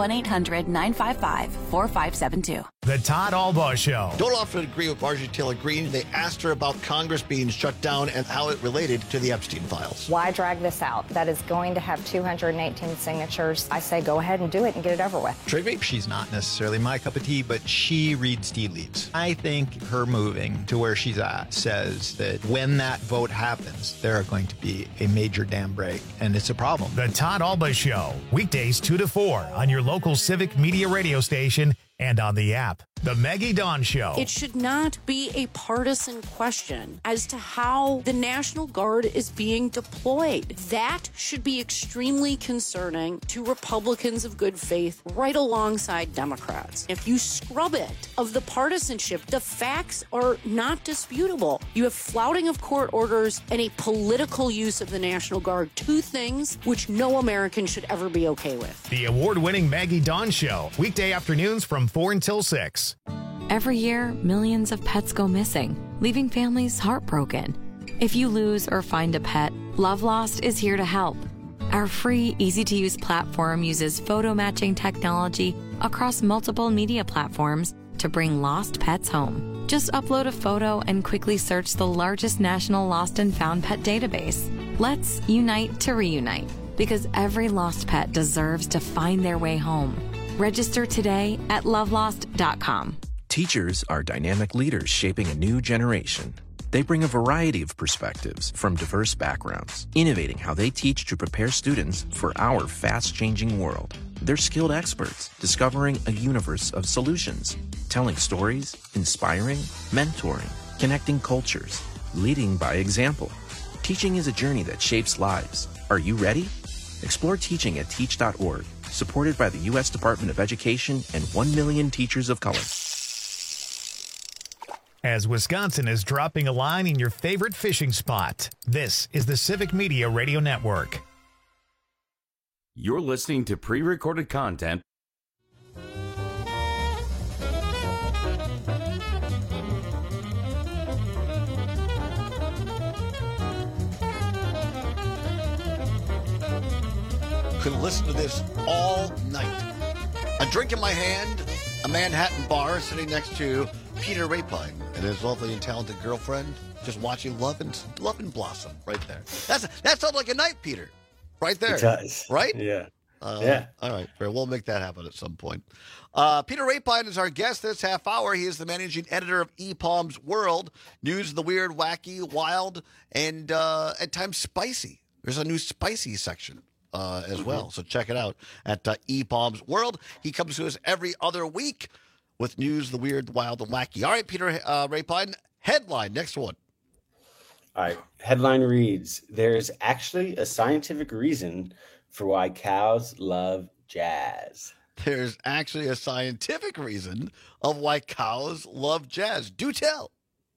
1-800-955-4572. The Todd Albaugh Show. Don't often agree with Marjorie Taylor Greene. They asked her about Congress being shut down and how it related to the Epstein files. Why drag this out? That is going to have 218 signatures. I say go ahead and do it and get it over with. Trigby? She's not necessarily my cup of tea, but she reads tea leaves. I think her moving to where she's at says that when that vote happens, there are going to be a major dam break, and it's a problem. The Todd Albaugh Show, weekdays 2 to 4 on your local Civic Media radio station and on the app. The Maggie Dawn Show. It should not be a partisan question as to how the National Guard is being deployed. That should be extremely concerning to Republicans of good faith right alongside Democrats. If you scrub it of the partisanship, the facts are not disputable. You have flouting of court orders and a political use of the National Guard, two things which no American should ever be okay with. The award-winning Maggie Dawn Show, weekday afternoons from 4 until 6. Every year, millions of pets go missing, leaving families heartbroken. If you lose or find a pet, Love Lost is here to help. Our free, easy-to-use platform uses photo matching technology across multiple media platforms to bring lost pets home. Just upload a photo and quickly search the largest national lost and found pet database. Let's unite to reunite, because every lost pet deserves to find their way home. Register today at lovelost.com. Teachers are dynamic leaders shaping a new generation. They bring a variety of perspectives from diverse backgrounds, innovating how they teach to prepare students for our fast-changing world. They're skilled experts, discovering a universe of solutions, telling stories, inspiring, mentoring, connecting cultures, leading by example. Teaching is a journey that shapes lives. Are you ready? Explore teaching at teach.org, supported by the U.S. Department of Education and 1 million teachers of color. As Wisconsin is dropping a line in your favorite fishing spot, this is the Civic Media Radio Network. You're listening to pre-recorded content. Could listen to this all night. A drink in my hand, a Manhattan bar sitting next to Peter Rapine and his lovely and talented girlfriend, just watching Love and Blossom right there. That sounds like a night, Peter. Right there. It does. Right? Yeah. Yeah. All right. Fair. We'll make that happen at some point. Peter Rapine is our guest this half hour. He is the managing editor of ePalm's World, news of the weird, wacky, wild, and at times spicy. There's a new spicy section as well. So check it out at ePalm's World. He comes to us every other week with news, the weird, wild, and wacky. All right, Peter Rapine, headline, next one. All right, headline reads, there's actually a scientific reason for why cows love jazz. There's actually a scientific reason of why cows love jazz. Do tell.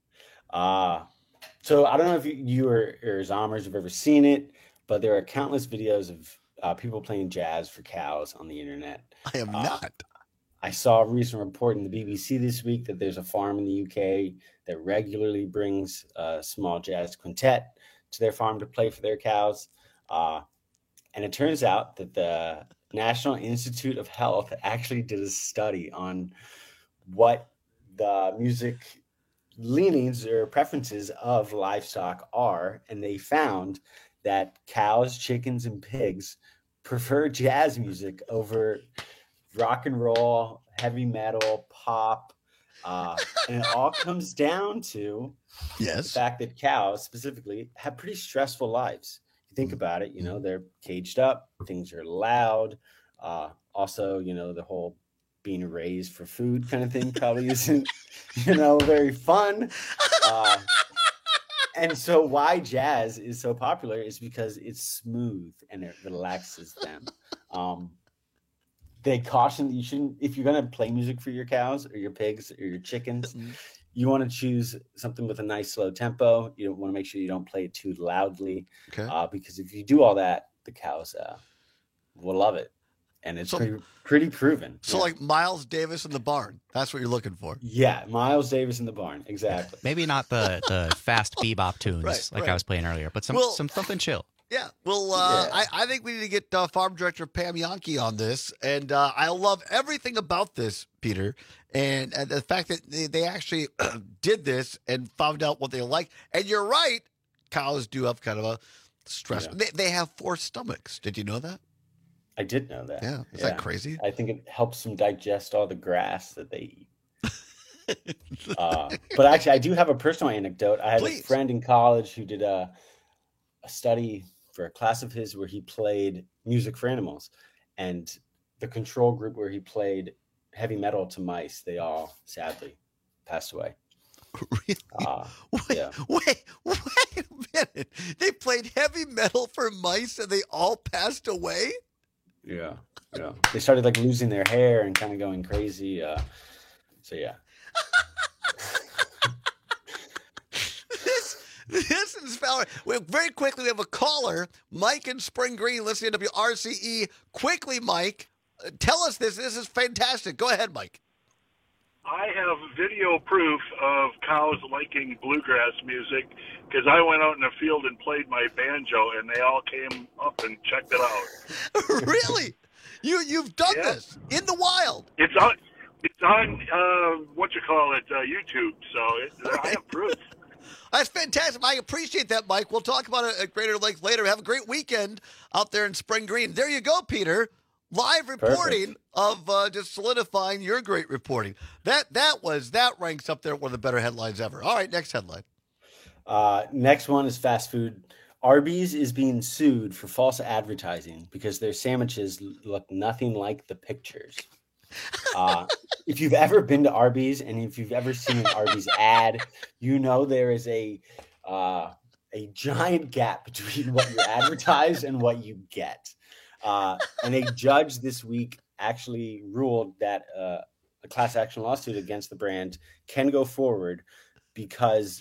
So I don't know if you or Zommers have ever seen it, but there are countless videos of people playing jazz for cows on the internet. I am not. I saw a recent report in the BBC this week that there's a farm in the UK that regularly brings a small jazz quintet to their farm to play for their cows. And it turns out that the National Institute of Health actually did a study on what the music leanings or preferences of livestock are. And they found that cows, chickens, and pigs prefer jazz music over rock and roll, heavy metal, pop, And it all comes down to the fact that cows specifically have pretty stressful lives. If you think about it, they're caged up, things are loud. Also, the whole being raised for food kind of thing probably isn't, very fun. And so why jazz is so popular is because it's smooth and it relaxes them. They caution that you shouldn't, if you're going to play music for your cows or your pigs or your chickens, you want to choose something with a nice slow tempo. You want to make sure you don't play it too loudly, because if you do all that, the cows will love it. And it's pretty proven. So like Miles Davis in the barn, that's what you're looking for. Yeah, Miles Davis in the barn, exactly. Maybe not the fast bebop tunes I was playing earlier, but something chill. Yeah, well, I think we need to get Farm Director Pam Jahnke on this, and I love everything about this, Peter, and the fact that they actually did this and found out what they like. And you're right, cows do have kind of a stress. Yeah. They have 4 stomachs. Did you know that? I did know that. Yeah, is that crazy? I think it helps them digest all the grass that they eat. But actually, I do have a personal anecdote. I had a friend in college who did a study for a class of his where he played music for animals, and the control group where he played heavy metal to mice, they all sadly passed away. Really? Wait a minute. They played heavy metal for mice and they all passed away? Yeah. They started like losing their hair and kind of going crazy. So yeah. This is very quickly. We have a caller, Mike in Spring Green, listening to WRCE. Quickly, Mike, tell us this. This is fantastic. Go ahead, Mike. I have video proof of cows liking bluegrass music because I went out in the field and played my banjo, and they all came up and checked it out. Really? You've done this in the wild? It's on YouTube. So I have proof. That's fantastic. I appreciate that, Mike. We'll talk about it at greater length later. Have a great weekend out there in Spring Green. There you go, Peter. Live reporting of just solidifying your great reporting. That ranks up there with one of the better headlines ever. All right, next headline. Next one is fast food. Arby's is being sued for false advertising because their sandwiches look nothing like the pictures. If you've ever been to Arby's and if you've ever seen an Arby's ad, there is a giant gap between what you advertise and what you get. And a judge this week actually ruled that a class action lawsuit against the brand can go forward because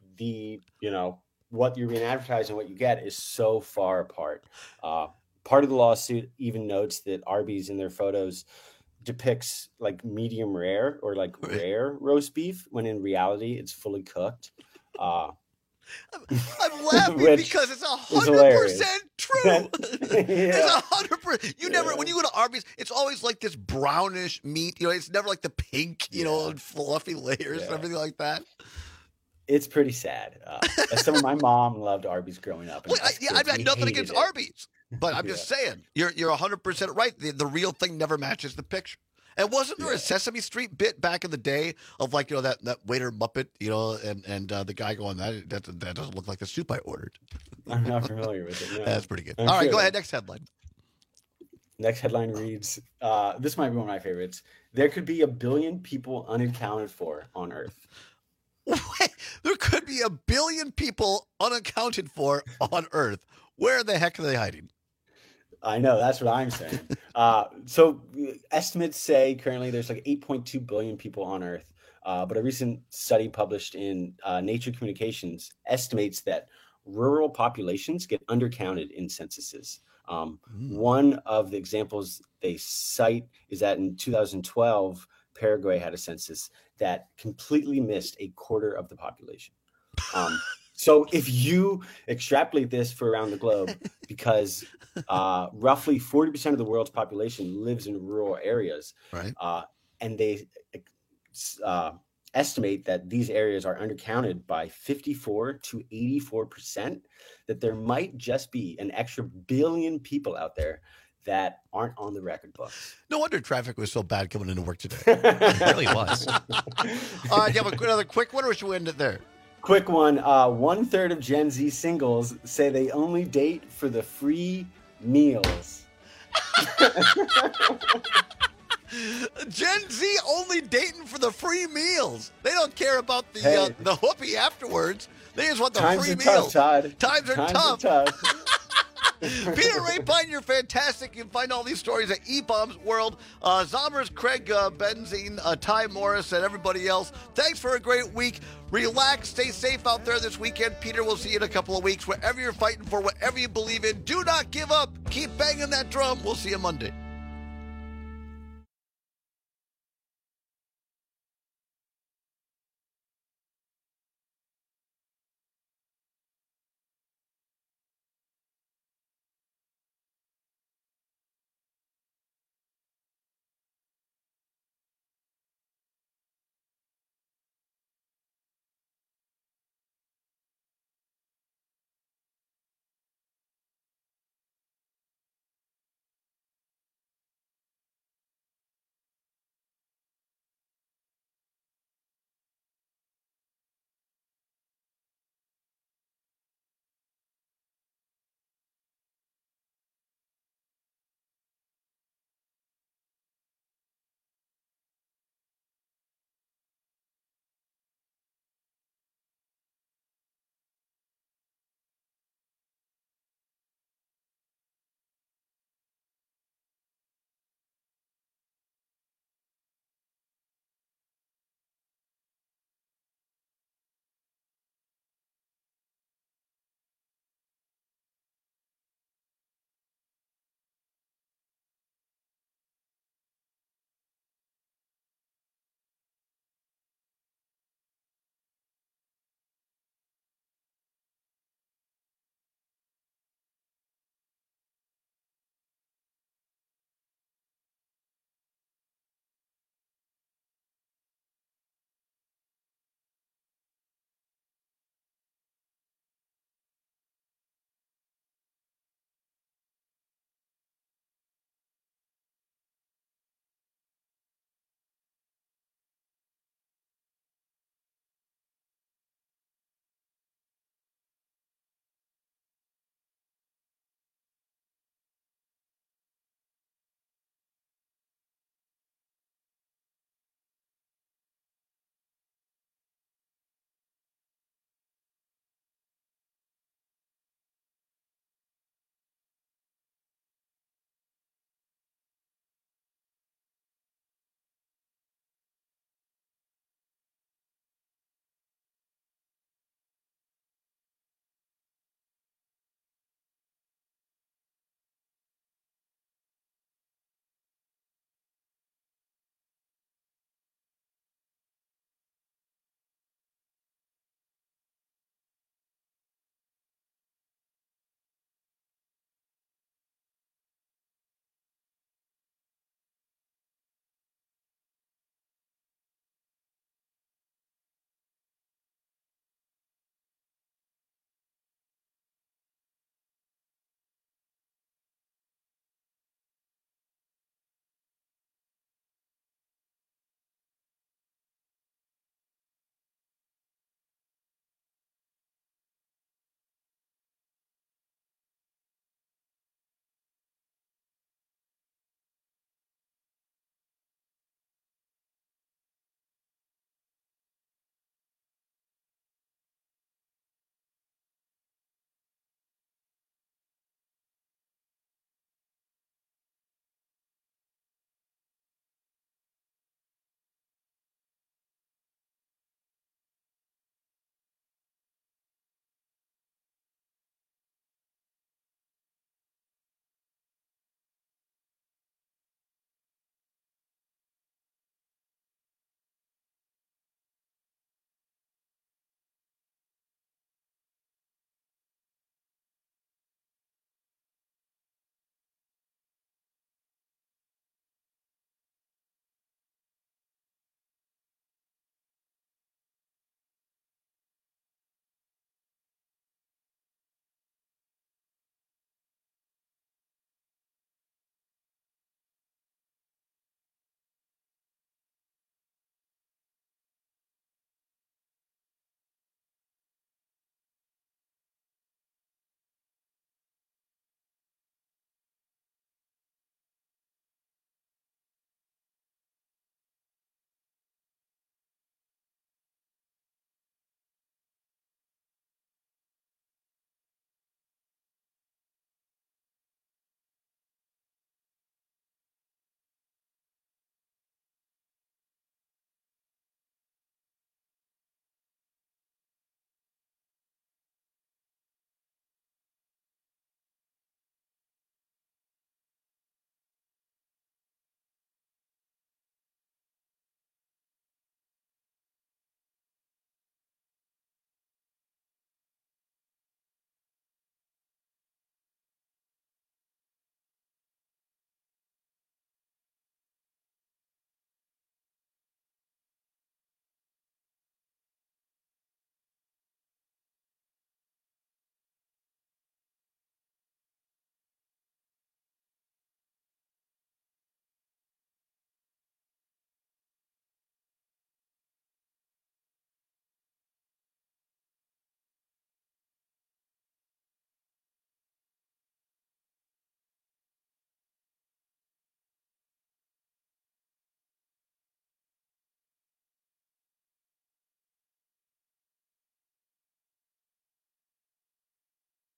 what you're being advertised and what you get is so far apart. Part of the lawsuit even notes that Arby's in their photos depicts like medium rare or like rare roast beef when in reality it's fully cooked. I'm laughing because it's 100% true. It's 100%. You never, when you go to Arby's, it's always like this brownish meat. It's never like the pink, and fluffy layers and everything like that. It's pretty sad. My mom loved Arby's growing up. I've got nothing against Arby's, but I'm just saying you're 100% right. The real thing never matches the picture. And wasn't there a Sesame Street bit back in the day of like that waiter Muppet, and the guy going that doesn't look like the soup I ordered. I'm not familiar with it. No. That's pretty good. All right, go ahead. Next headline. Next headline reads: this might be one of my favorites. There could be 1 billion people unaccounted for on Earth. Wait, there could be 1 billion people unaccounted for on Earth. Where the heck are they hiding? I know, that's what I'm saying. So estimates say currently there's like 8.2 billion people on Earth. But a recent study published in Nature Communications estimates that rural populations get undercounted in censuses. One of the examples they cite is that in 2012, Paraguay had a census that completely missed a quarter of the population. So if you extrapolate this for around the globe, because roughly 40% of the world's population lives in rural areas, right? And they estimate that these areas are undercounted by 54 to 84%, that there might just be an extra 1 billion people out there that aren't on the record books. No wonder traffic was so bad coming into work today. It really was. Do you have another quick one, or should we end it there? Quick one. 1/3 of Gen Z singles say they only date for the free meals. Gen Z only dating for the free meals. They don't care about the whoopee afterwards. They just want the free meals. Times are tough. Peter Rapine, you're fantastic. You can find all these stories at eBombs World. Zommers, Craig Benzine, Ty Morris, and everybody else. Thanks for a great week. Relax, stay safe out there this weekend. Peter, we'll see you in a couple of weeks. Whatever you're fighting for, whatever you believe in, do not give up. Keep banging that drum. We'll see you Monday.